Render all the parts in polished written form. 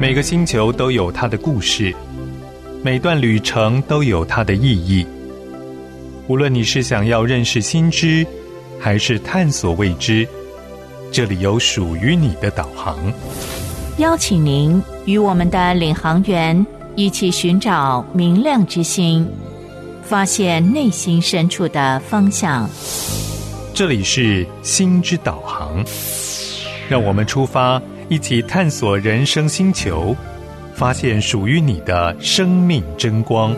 每个星球都有它的故事，每段旅程都有它的意义。无论你是想要认识新知，还是探索未知，这里有属于你的导航。 邀请您与我们的领航员一起寻找明亮之星，发现内心深处的方向。 这里是心之导航，让我们出发，一起探索人生星球，发现属于你的生命真光。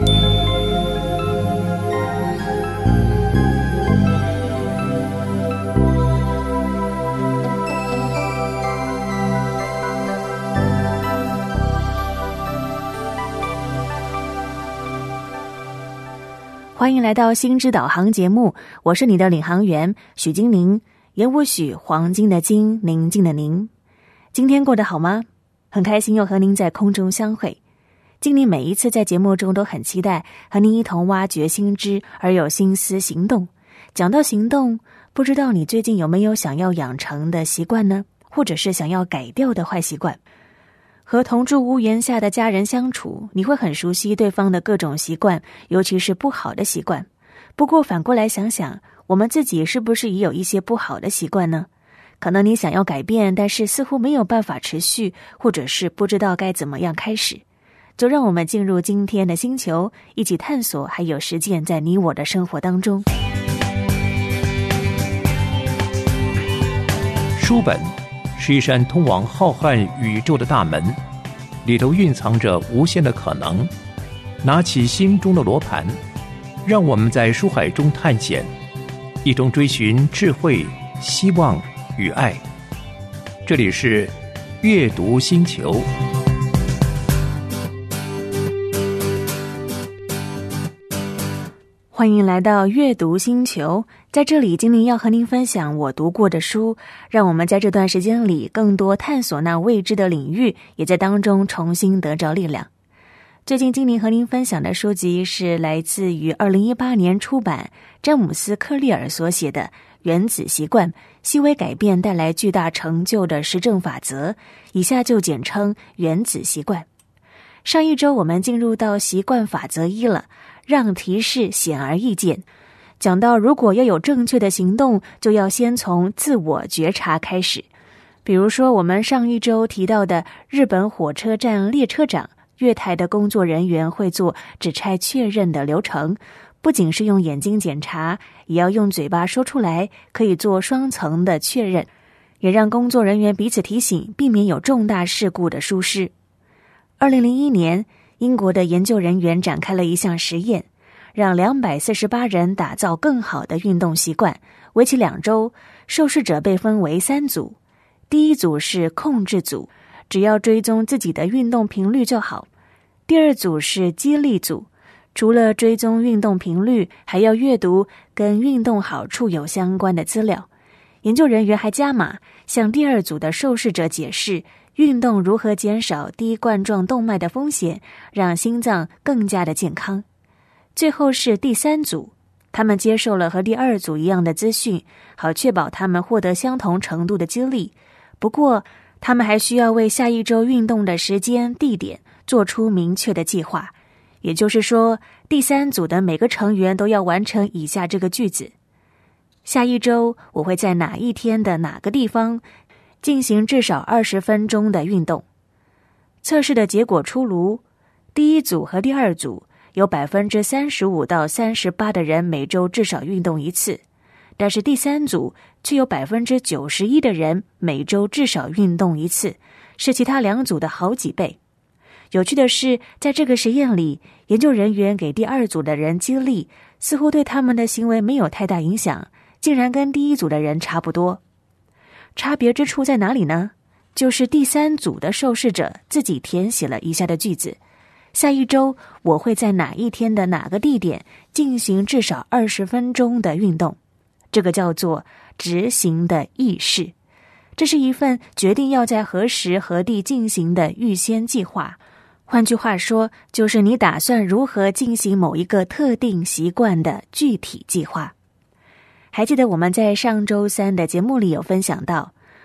欢迎来到心之导航节目，我是你的领航员许金宁，言无许，黄金的金，宁静的宁。今天过得好吗？很开心又和您在空中相会。金宁每一次在节目中都很期待和您一同挖掘新知，而有心思行动。讲到行动，不知道你最近有没有想要养成的习惯呢？或者是想要改掉的坏习惯？和同住屋檐下的家人相处，你会很熟悉对方的各种习惯，尤其是不好的习惯。不过反过来想想，我们自己是不是也有一些不好的习惯呢？可能你想要改变，但是似乎没有办法持续，或者是不知道该怎么样开始。就让我们进入今天的星球，一起探索还有实践在你我的生活当中。 书本是一扇通往浩瀚宇宙的大门，里头蕴藏着无限的可能。拿起心中的罗盘，让我们在书海中探险，一同追寻智慧、希望与爱。这里是阅读星球。 欢迎来到阅读星球，在这里精灵要和您分享我读过的书，让我们在这段时间里更多探索那未知的领域，也在当中重新得着力量。最近精灵和您分享的书籍是来自于2018年出版詹姆斯·克利尔所写的《原子习惯：细微改变带来巨大成就的实证法则》，以下就简称原子习惯。上一周我们进入到习惯法则1了，让提示显而易见。讲到如果要有正确的行动，就要先从自我觉察开始。比如说我们上一周提到的日本火车站列车长，月台的工作人员会做指差确认的流程，不仅是用眼睛检查，也要用嘴巴说出来，可以做双层的确认，也让工作人员彼此提醒，避免有重大事故的疏失。2001年，英国的研究人员展开了一项实验，让248人打造更好的运动习惯，为期2周，受试者被分为3组。第一组是控制组，只要追踪自己的运动频率就好。第二组是激励组，除了追踪运动频率，还要阅读跟运动好处有相关的资料。研究人员还加码，向第二组的受试者解释运动如何减少低冠状动脉的风险，让心脏更加的健康。最后是第3组，他们接受了和第2组一样的资讯，好确保他们获得相同程度的激励。不过他们还需要为下一周运动的时间、地点做出明确的计划。也就是说，第3组的每个成员都要完成以下这个句子：下一周我会在哪一天的哪个地方进行至少20分钟的运动。测试的结果出炉，第1组和第2组有 35% 到 38% 的人每周至少运动1次，但是第3组却有 91% 的人每周至少运动1次，是其他2组的好几倍。有趣的是，在这个实验里，研究人员给第2组的人激励，似乎对他们的行为没有太大影响，竟然跟第1组的人差不多。差别之处在哪里呢？就是第3组的受试者自己填写了以下的句子：下一周我会在哪一天的哪个地点进行至少20分钟的运动。这个叫做执行的意识，这是一份决定要在何时何地进行的预先计划。换句话说，就是你打算如何进行某一个特定习惯的具体计划。还记得我们在上周3的节目里有分享到，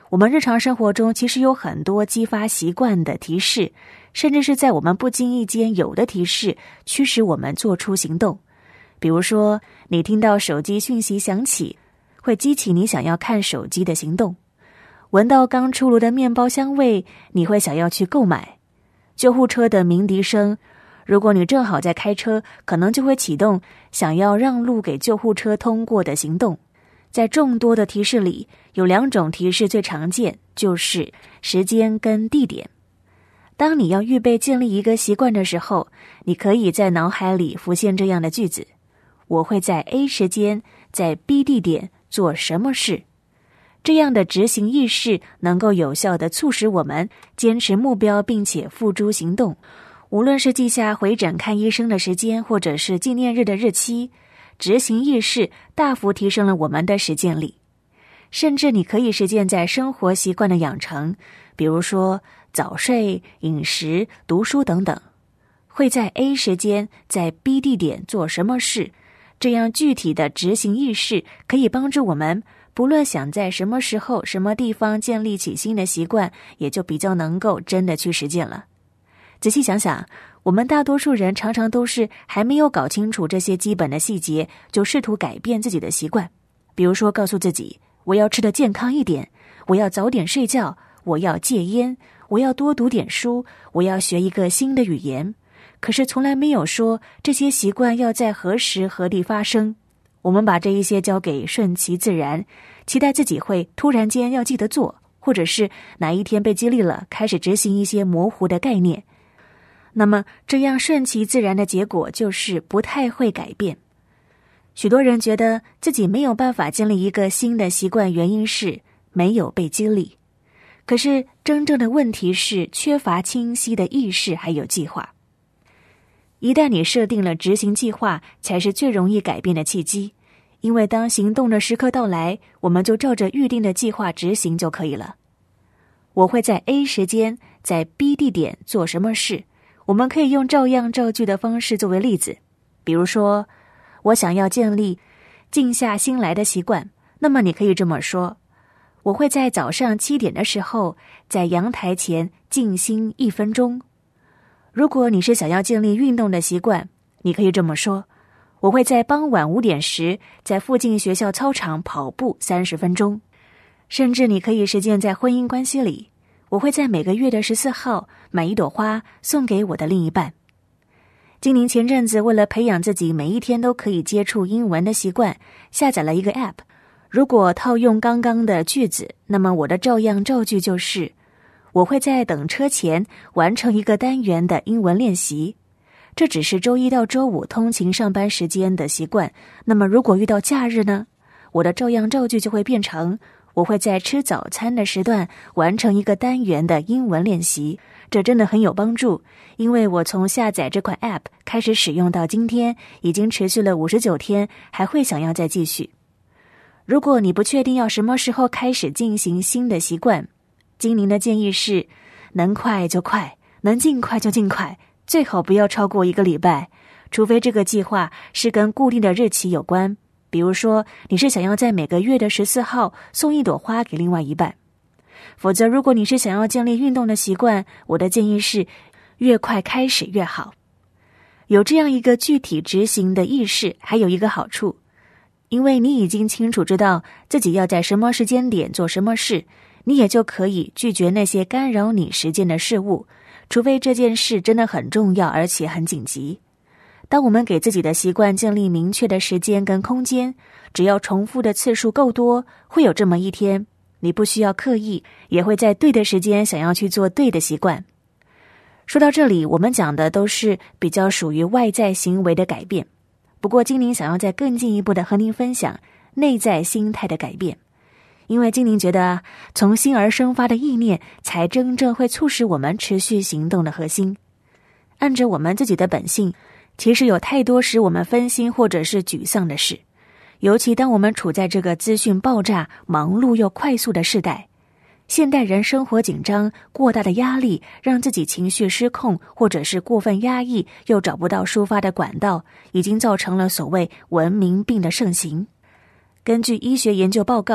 我们日常生活中其实有很多激发习惯的提示，甚至是在我们不经意间有的提示，驱使我们做出行动。比如说，你听到手机讯息响起，会激起你想要看手机的行动；闻到刚出炉的面包香味，你会想要去购买；救护车的鸣笛声，如果你正好在开车，可能就会启动想要让路给救护车通过的行动。在众多的提示里，有2种提示最常见，就是时间跟地点。当你要预备建立一个习惯的时候，你可以在脑海里浮现这样的句子：我会在 A 时间，在 B 地点做什么事。这样的执行意识能够有效地促使我们坚持目标，并且付诸行动。无论是记下回诊看医生的时间，或者是纪念日的日期，执行意识大幅提升了我们的实践力。甚至你可以实践在生活习惯的养成，比如说早睡、饮食、读书等等。会在 A 时间，在 B 地点做什么事，这样具体的执行意识可以帮助我们，不论想在什么时候、什么地方建立起新的习惯，也就比较能够真的去实践了。仔细想想，我们大多数人常常都是还没有搞清楚这些基本的细节，就试图改变自己的习惯。比如说告诉自己，我要吃得健康一点，我要早点睡觉，我要戒烟，我要多读点书，我要学一个新的语言。可是从来没有说这些习惯要在何时何地发生。我们把这一些交给顺其自然，期待自己会突然间要记得做，或者是哪一天被激励了，开始执行一些模糊的概念。那么这样顺其自然的结果就是不太会改变。许多人觉得自己没有办法建立一个新的习惯，原因是没有被激励。可是真正的问题是缺乏清晰的意识还有计划。一旦你设定了执行计划，才是最容易改变的契机。因为当行动的时刻到来，我们就照着预定的计划执行就可以了。我会在 A 时间，在 B 地点做什么事，我们可以用照样造句的方式作为例子。比如说，我想要建立静下心来的习惯，那么你可以这么说：我会在早上7点的时候，在阳台前静心1分钟。如果你是想要建立运动的习惯，你可以这么说：我会在傍晚5点时，在附近学校操场跑步30分钟。甚至你可以实践在婚姻关系里，我会在每个月的14号买1朵花送给我的另一半。精灵前阵子为了培养自己每一天都可以接触英文的习惯，下载了一个 App。 如果套用刚刚的句子，那么我的照样造句就是：我会在等车前完成一个单元的英文练习。这只是周1到周5通勤上班时间的习惯，那么如果遇到假日呢？我的照样造句就会变成：我会在吃早餐的时段完成一个单元的英文练习。这真的很有帮助，因为我从下载这款 App 开始使用到今天，已经持续了59天，还会想要再继续。如果你不确定要什么时候开始进行新的习惯，精灵的建议是：能快就快，能尽快就尽快，最好不要超过1个礼拜，除非这个计划是跟固定的日期有关。比如说，你是想要在每个月的14号送1朵花给另外一半。否则，如果你是想要建立运动的习惯，我的建议是越快开始越好。有这样一个具体执行的意识，还有一个好处，因为你已经清楚知道自己要在什么时间点做什么事，你也就可以拒绝那些干扰你实践的事物，除非这件事真的很重要而且很紧急。当我们给自己的习惯建立明确的时间跟空间，只要重复的次数够多，会有这么一天，你不需要刻意，也会在对的时间想要去做对的习惯。说到这里，我们讲的都是比较属于外在行为的改变。不过精灵想要再更进一步的和您分享内在心态的改变。因为精灵觉得从心而生发的意念才真正会促使我们持续行动的核心。按着我们自己的本性，其实有太多使我们分心或者是沮丧的事，尤其当我们处在这个资讯爆炸、忙碌又快速的时代。现代人生活紧张，过大的压力让自己情绪失控，或者是过分压抑，又找不到抒发的管道，已经造成了所谓文明病的盛行。根据医学研究报告，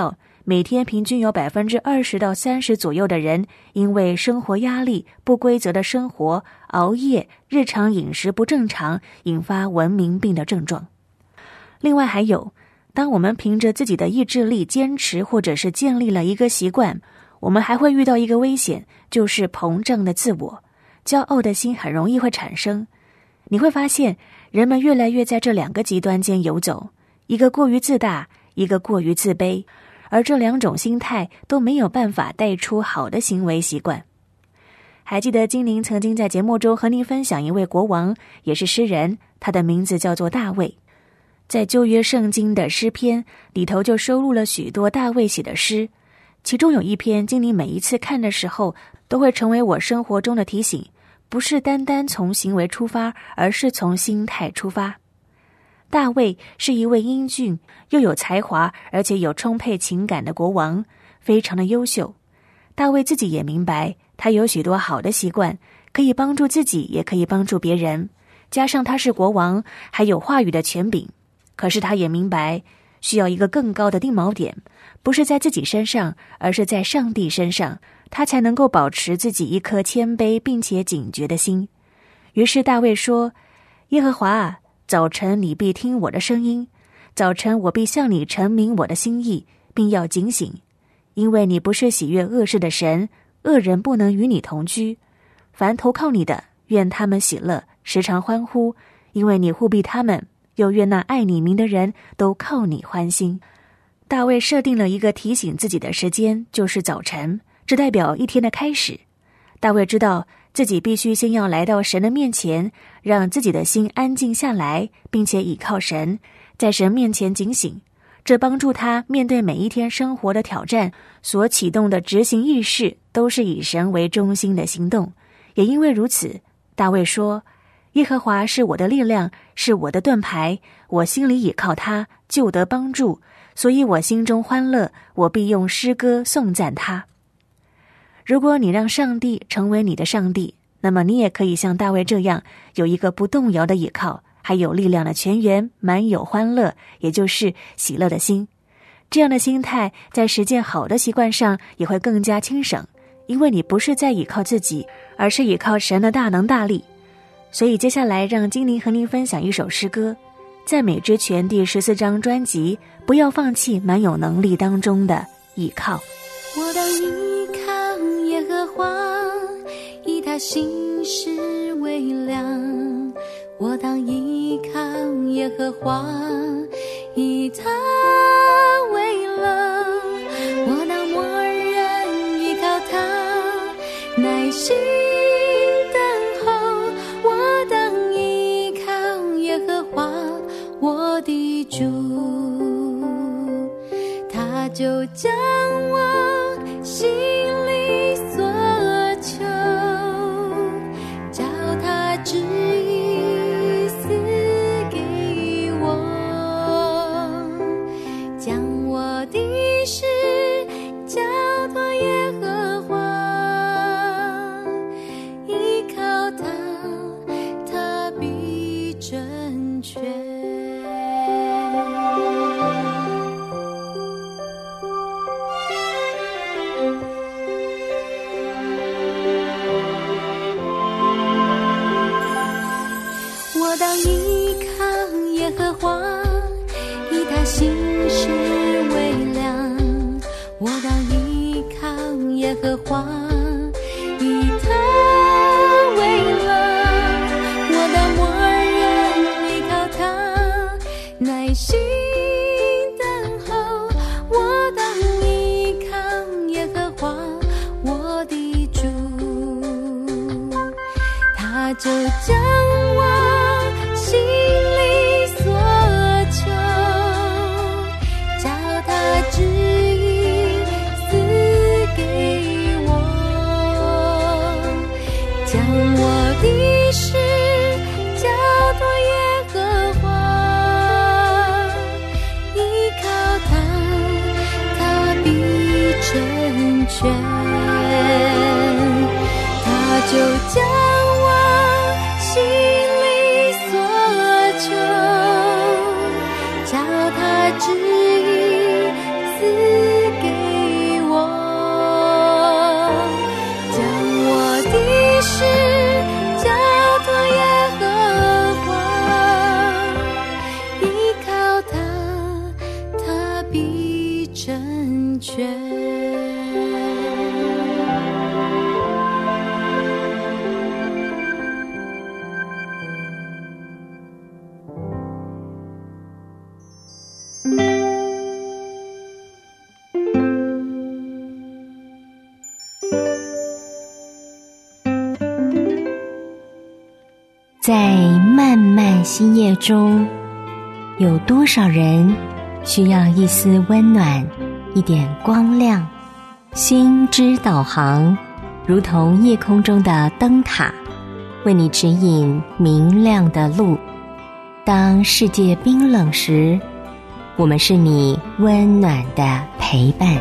每天平均有20%到30%左右的人因为生活压力、不规则的生活、熬夜、日常饮食不正常，引发文明病的症状。另外还有，当我们凭着自己的意志力坚持或者是建立了一个习惯，我们还会遇到一个危险，就是膨胀的自我，骄傲的心很容易会产生。你会发现，人们越来越在这2个极端间游走，一个过于自大，一个过于自卑，而这2种心态都没有办法带出好的行为习惯。还记得精灵曾经在节目中和您分享一位国王，也是诗人，他的名字叫做大卫。在旧约圣经的诗篇里头就收录了许多大卫写的诗，其中有一篇精灵每一次看的时候都会成为我生活中的提醒，不是单单从行为出发，而是从心态出发。大卫是一位英俊又有才华而且有充沛情感的国王，非常的优秀。大卫自己也明白，他有许多好的习惯，可以帮助自己也可以帮助别人，加上他是国王，还有话语的权柄。可是他也明白，需要一个更高的定锚点，不是在自己身上，而是在上帝身上，他才能够保持自己一颗谦卑并且警觉的心。于是大卫说，耶和华啊，早晨你必听我的声音，早晨我必向你陈明我的心意，并要警醒，因为你不是喜悦恶事的神，恶人不能与你同居。凡投靠你的，愿他们喜乐，时常欢呼，因为你护庇他们，又愿那爱你名的人都靠你欢心。大卫设定了一个提醒自己的时间，就是早晨，这代表一天的开始。大卫知道自己必须先要来到神的面前，让自己的心安静下来，并且倚靠神，在神面前警醒，这帮助他面对每一天生活的挑战，所启动的执行意识都是以神为中心的行动。也因为如此，大卫说，耶和华是我的力量，是我的盾牌，我心里倚靠他，就得帮助，所以我心中欢乐，我必用诗歌颂赞他。如果你让上帝成为你的上帝，那么你也可以像大卫这样，有一个不动摇的倚靠，还有力量的泉源，满有欢乐，也就是喜乐的心。这样的心态在实践好的习惯上也会更加轻省，因为你不是在倚靠自己，而是倚靠神的大能大力。所以接下来让精灵和您分享一首诗歌，赞美之泉第14章专辑不要放弃满有能力当中的倚靠。 我当依靠耶和华，以他心事为量，我当依靠耶和华，以他为乐，我当默认依靠他，耐心等候，我当依靠耶和华我的主，他就将我心里所求，叫他旨意赐给我，将我的事交托耶和华，依靠他，他必成全。我当依靠耶和华，以他心事为量，我当依靠耶和华，以他为乐，我当默认依靠他，耐心等候，我当依靠耶和华我的主，他就将我心里所求，叫他旨意赐给我，将我的事交托耶和华，依靠他，他必成全，他就将我心里所求，叫他旨意赐给在漫漫星夜中，有多少人需要一丝温暖，一点光亮？心之导航，如同夜空中的灯塔，为你指引明亮的路。当世界冰冷时，我们是你温暖的陪伴。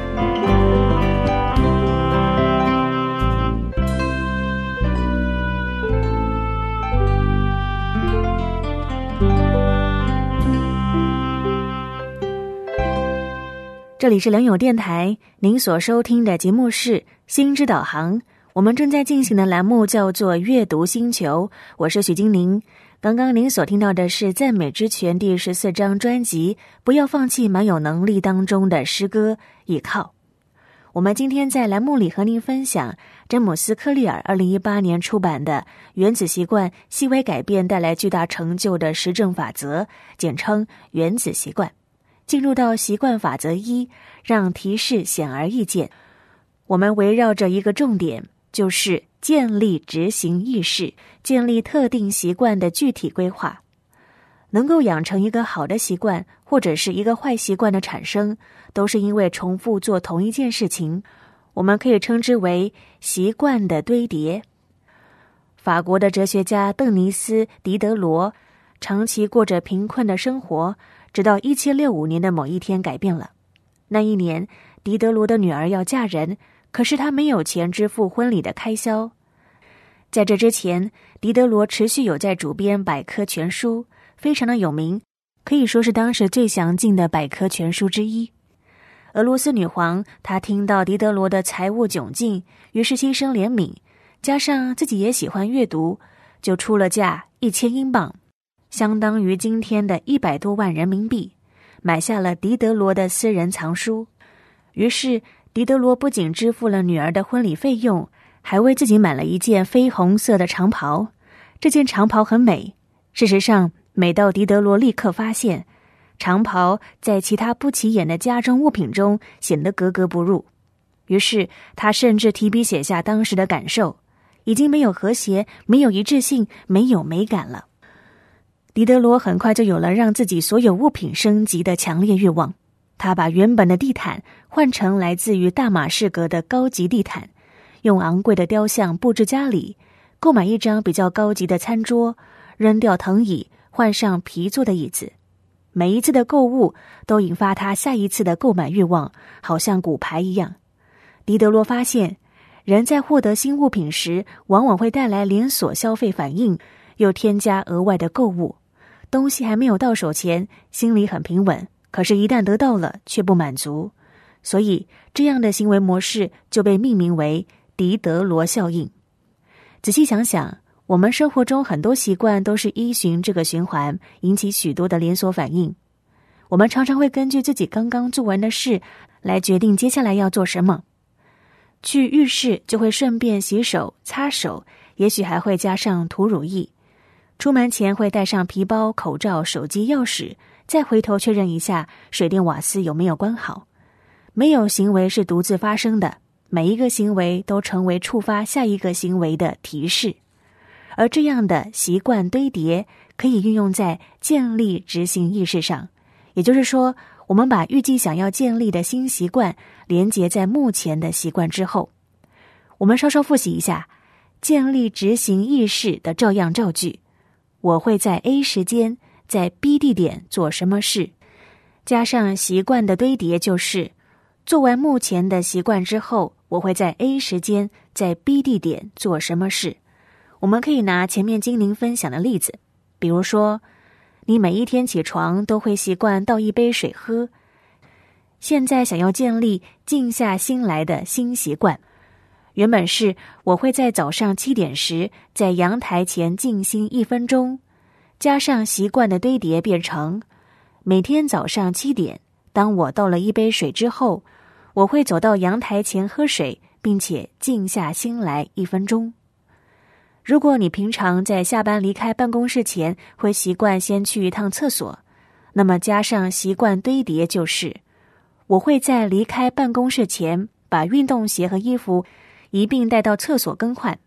这里是良友电台，您所收听的节目是心之导航。我们正在进行的栏目叫做阅读星球，我是许金玲。刚刚您所听到的是赞美之泉第14章专辑不要放弃蛮有能力当中的诗歌倚靠。我们今天在栏目里和您分享詹姆斯·克利尔2018年出版的《原子习惯：细微改变带来巨大成就的实证法则》，简称原子习惯。进入到习惯法则1，让提示显而易见。我们围绕着一个重点，就是建立执行意识，建立特定习惯的具体规划。能够养成一个好的习惯，或者是一个坏习惯的产生，都是因为重复做同一件事情，我们可以称之为习惯的堆叠。法国的哲学家邓尼斯·狄德罗长期过着贫困的生活，直到1765年的某一天改变了。那一年，狄德罗的女儿要嫁人，可是他没有钱支付婚礼的开销。在这之前，狄德罗持续有在主编百科全书，非常的有名，可以说是当时最详尽的百科全书之一。俄罗斯女皇她听到狄德罗的财务窘境，于是心生怜悯，加上自己也喜欢阅读，就出了价1000英镑，相当于今天的100多万人民币，买下了狄德罗的私人藏书。于是狄德罗不仅支付了女儿的婚礼费用，还为自己买了一件绯红色的长袍。这件长袍很美，事实上美到狄德罗立刻发现长袍在其他不起眼的家中物品中显得格格不入。于是他甚至提笔写下当时的感受，已经没有和谐，没有一致性，没有美感了。狄德罗很快就有了让自己所有物品升级的强烈欲望，他把原本的地毯换成来自于大马士革的高级地毯，用昂贵的雕像布置家里，购买一张比较高级的餐桌，扔掉藤椅，换上皮做的椅子。每一次的购物都引发他下一次的购买欲望，好像骨牌一样。狄德罗发现，人在获得新物品时，往往会带来连锁消费反应，又添加额外的购物。东西还没有到手前，心里很平稳，可是一旦得到了，却不满足。所以这样的行为模式就被命名为狄德罗效应。仔细想想，我们生活中很多习惯都是依循这个循环，引起许多的连锁反应。我们常常会根据自己刚刚做完的事来决定接下来要做什么。去浴室就会顺便洗手、擦手，也许还会加上涂乳液。出门前会带上皮包、口罩、手机、钥匙，再回头确认一下水电瓦斯有没有关好。没有行为是独自发生的，每一个行为都成为触发下一个行为的提示。而这样的习惯堆叠可以运用在建立执行意识上，也就是说，我们把预计想要建立的新习惯连结在目前的习惯之后。我们稍稍复习一下建立执行意识的照样造句。我会在 A 时间在 B 地点做什么事，加上习惯的堆叠，就是做完目前的习惯之后，我会在 A 时间在 B 地点做什么事。我们可以拿前面精灵分享的例子，比如说你每一天起床都会习惯倒一杯水喝，现在想要建立静下心来的新习惯，原本是我会在早上7点时在阳台前静心1分钟，加上习惯的堆叠变成每天早上7点，当我倒了一杯水之后，我会走到阳台前喝水，并且静下心来1分钟。如果你平常在下班离开办公室前会习惯先去一趟厕所，那么加上习惯堆叠就是我会在离开办公室前把运动鞋和衣服一并带到厕所更换，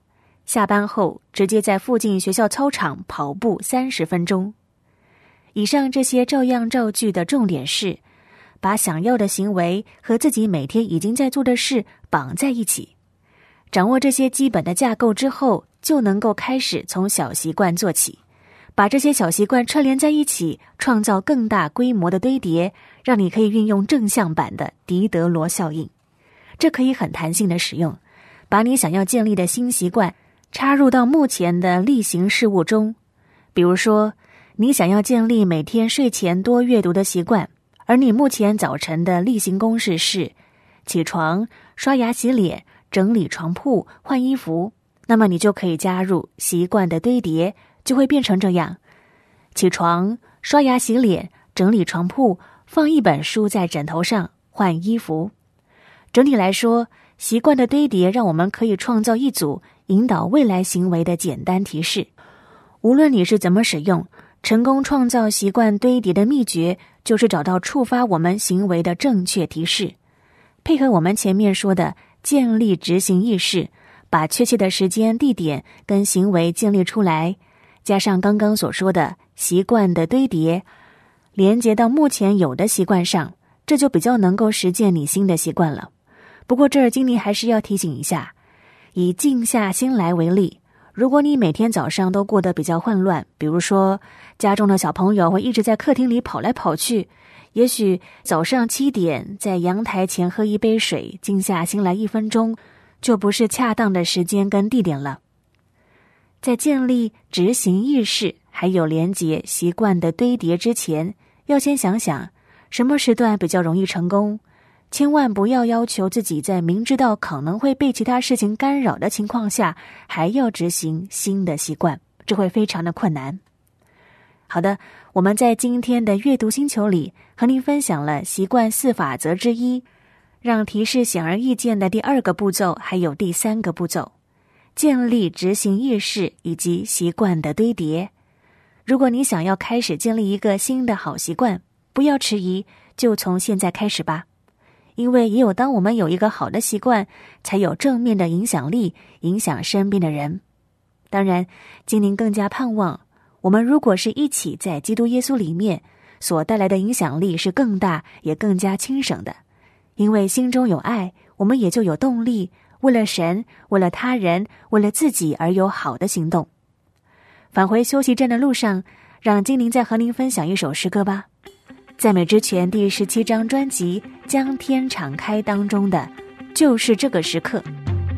下班后直接在附近学校操场跑步30分钟。以上这些照样造句的重点是，把想要的行为和自己每天已经在做的事绑在一起。掌握这些基本的架构之后，就能够开始从小习惯做起，把这些小习惯串联在一起，创造更大规模的堆叠，让你可以运用正向版的狄德罗效应。这可以很弹性的使用，把你想要建立的新习惯插入到目前的例行事务中。比如说，你想要建立每天睡前多阅读的习惯，而你目前早晨的例行公事是起床、刷牙洗脸、整理床铺、换衣服，那么你就可以加入习惯的堆叠，就会变成这样：起床、刷牙洗脸、整理床铺、放一本书在枕头上、换衣服。整体来说，习惯的堆叠让我们可以创造一组引导未来行为的简单提示。无论你是怎么使用，成功创造习惯堆叠的秘诀就是找到触发我们行为的正确提示，配合我们前面说的建立执行意识，把确切的时间、地点跟行为建立出来，加上刚刚所说的习惯的堆叠，连接到目前有的习惯上，这就比较能够实践你新的习惯了。不过这儿金妮还是要提醒一下，以静下心来为例，如果你每天早上都过得比较混乱，比如说家中的小朋友会一直在客厅里跑来跑去，也许早上7点在阳台前喝一杯水，静下心来1分钟，就不是恰当的时间跟地点了。在建立执行意识还有连结习惯的堆叠之前，要先想想什么时段比较容易成功，千万不要要求自己在明知道可能会被其他事情干扰的情况下，还要执行新的习惯，这会非常的困难。好的，我们在今天的阅读星球里和您分享了习惯4法则之一，让提示显而易见的第2个步骤，还有第3个步骤，建立执行意识以及习惯的堆叠。如果你想要开始建立一个新的好习惯，不要迟疑，就从现在开始吧。因为也有当我们有一个好的习惯，才有正面的影响力，影响身边的人。当然，今年更加盼望，我们如果是一起在基督耶稣里面，所带来的影响力是更大，也更加轻省的。因为心中有爱，我们也就有动力，为了神，为了他人，为了自己而有好的行动。返回休息站的路上，让精灵再和您分享一首诗歌吧。赞美之泉第17张专辑《将天敞开》当中的就是这个时刻。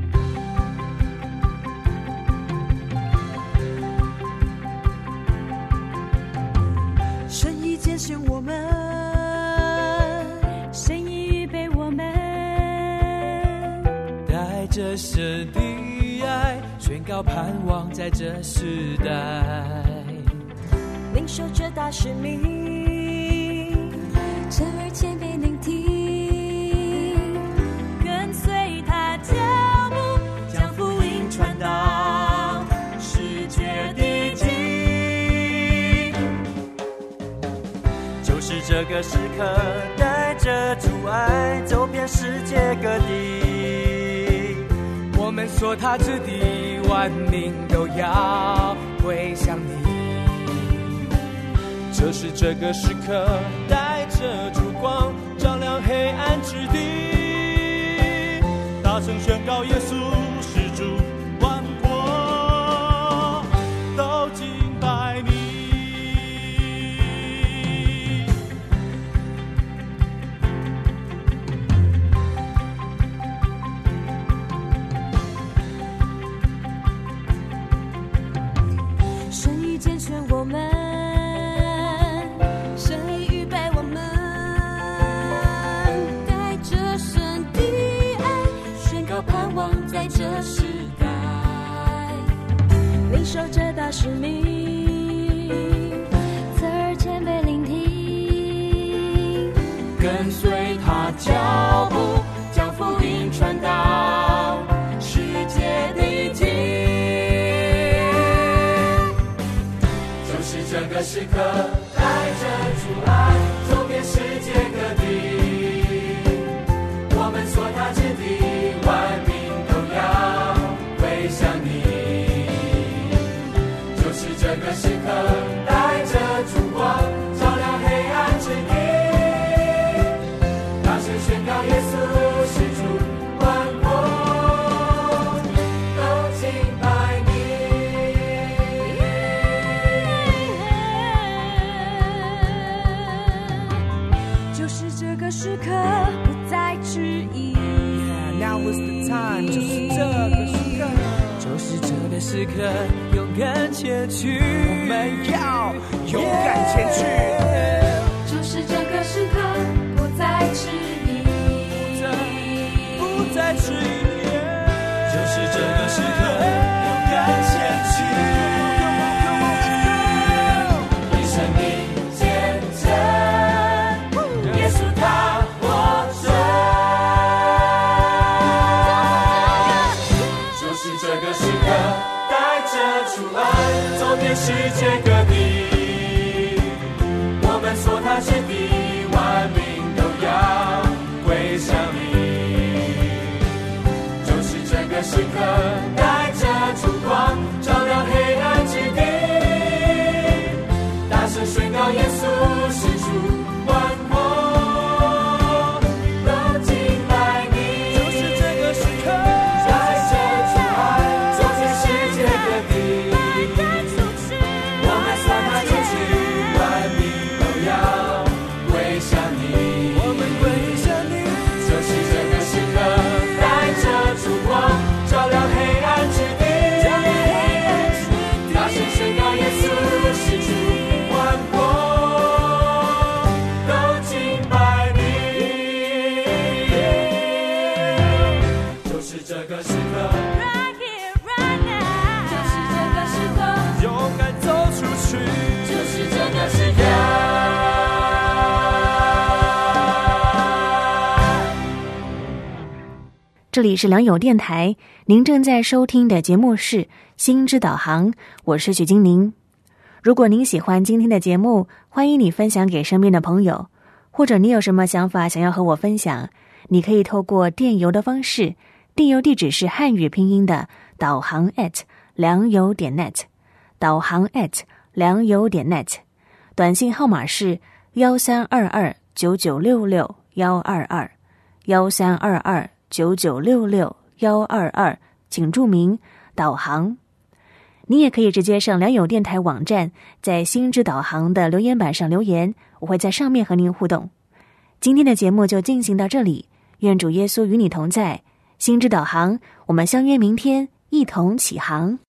神已拣选我们， 神已预备我们， 带着神的爱，宣告盼望在这时代， 领受这大使命，侧耳谦卑聆听，跟随他脚步，将福音传到世界的尽。 就是这个时刻，带着主爱走遍世界各地，我们所他之地，万民都要归向你。这是这个时刻，带着烛光照亮黑暗之地，大声宣告耶稣是主，万国都敬拜你。 神已拣选我们，在这时代，领受这大使命，侧耳谦卑聆听， 跟随他脚步，将福音传到世界的尽。就是这个时刻，带着主爱走遍世界各地，我们所他之地，万民向你。 点时刻勇敢前去，我们要勇敢前去。 就是这个时刻，不再迟疑， 不再迟疑，就是这个时刻，勇敢前去。以生命见证，耶稣他活着。就是这个时刻，带着主爱，走遍世界各地。我们所他之地，万民都要归向你。就是这个时刻，带着烛光，照亮黑暗之地。大声宣告耶稣是主，万国都敬拜你。就是这个时刻，带着主爱，走遍世界各地。我们所他之地，万民都要归向你。我们归向你。就是这个时刻，带着烛光，照亮黑暗之地。大声宣告耶稣是主，万国都敬拜你。就是这个时刻， 就是这个时刻， 勇敢走出去。 就是这个时刻。 这里是良友电台，您正在收听的节目是心之导航，我是许金玲。如果您喜欢今天的节目，欢迎你分享给身边的朋友，或者你有什么想法想要和我分享，你可以透过电邮的方式，电邮地址是汉语拼音的导航@良友.net， 导航@良友.net， 短信号码是132299661122 132299661122，请注明导航。你也可以直接上良友电台网站，在心之导航的留言板上留言，我会在上面和您互动。今天的节目就进行到这里，愿主耶稣与你同在。心之导航，我们相约明天，一同起航。